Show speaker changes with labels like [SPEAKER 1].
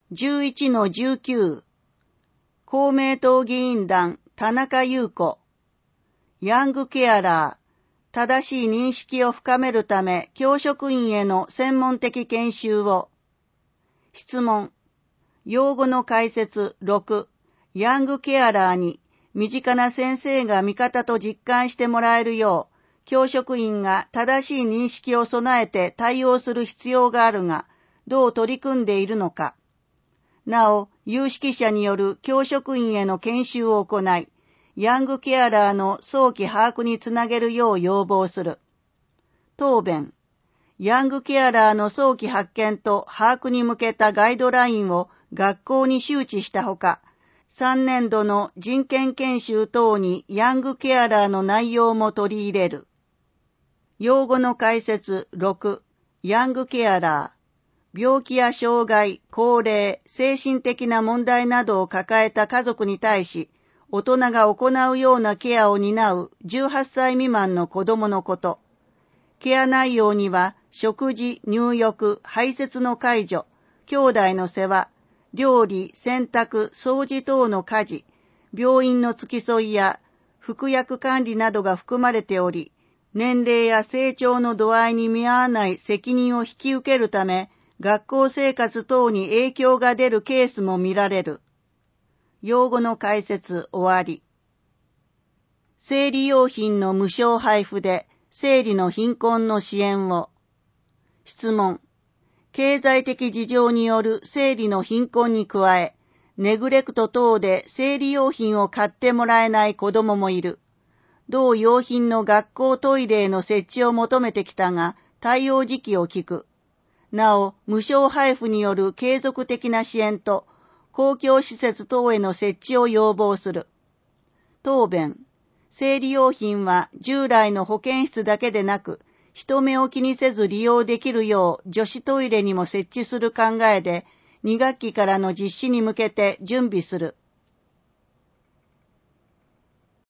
[SPEAKER 1] 11-19 公明党議員団田中優子ヤングケアラー正しい認識を深めるため教職員への専門的研修を質問用語の解説6ヤングケアラーに身近な先生が味方と実感してもらえるよう教職員が正しい認識を備えて対応する必要があるがどう取り組んでいるのか。なお、有識者による教職員への研修を行い、ヤングケアラーの早期把握につなげるよう要望する。答弁。ヤングケアラーの早期発見と把握に向けたガイドラインを学校に周知したほか、3年度の人権研修等にヤングケアラーの内容も取り入れる。用語の解説6、ヤングケアラー。病気や障害、高齢、精神的な問題などを抱えた家族に対し、大人が行うようなケアを担う18歳未満の子供のこと。ケア内容には、食事、入浴、排泄の介助、兄弟の世話、料理、洗濯、掃除等の家事、病院の付き添いや服薬管理などが含まれており、年齢や成長の度合いに見合わない責任を引き受けるため、学校生活等に影響が出るケースも見られる。用語の解説終わり。生理用品の無償配布で生理の貧困の支援を。質問。経済的事情による生理の貧困に加え、ネグレクト等で生理用品を買ってもらえない子どももいる。同用品の学校トイレへの設置を求めてきたが、対応時期を聞く。なお、無償配布による継続的な支援と、公共施設等への設置を要望する。答弁。生理用品は従来の保健室だけでなく、人目を気にせず利用できるよう女子トイレにも設置する考えで、2学期からの実施に向けて準備する。